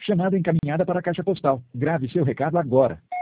Chamada encaminhada para a caixa postal. Grave seu recado agora.